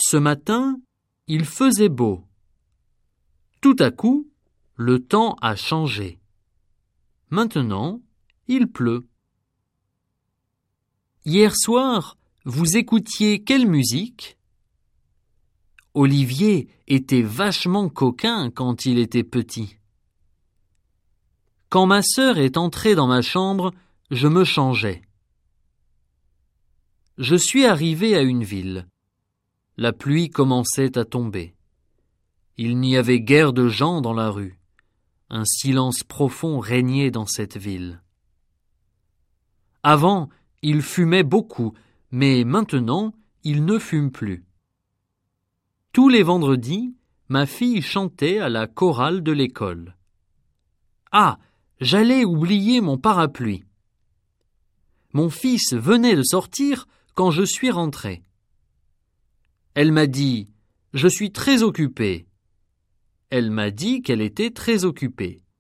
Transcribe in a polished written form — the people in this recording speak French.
Ce matin, il faisait beau. Tout à coup, le temps a changé. Maintenant, il pleut. Hier soir, vous écoutiez quelle musique? Olivier était vachement coquin quand il était petit. Quand ma sœur est entrée dans ma chambre, je me changeais. Je suis arrivé à une ville. La pluie commençait à tomber. Il n'y avait guère de gens dans la rue. Un silence profond régnait dans cette ville. Avant, il fumait beaucoup, mais maintenant, il ne fume plus. Tous les vendredis, ma fille chantait à la chorale de l'école. Ah, j'allais oublier mon parapluie. Mon fils venait de sortir quand je suis rentré. Elle m'a dit « Je suis très occupée ». Elle m'a dit qu'elle était très occupée.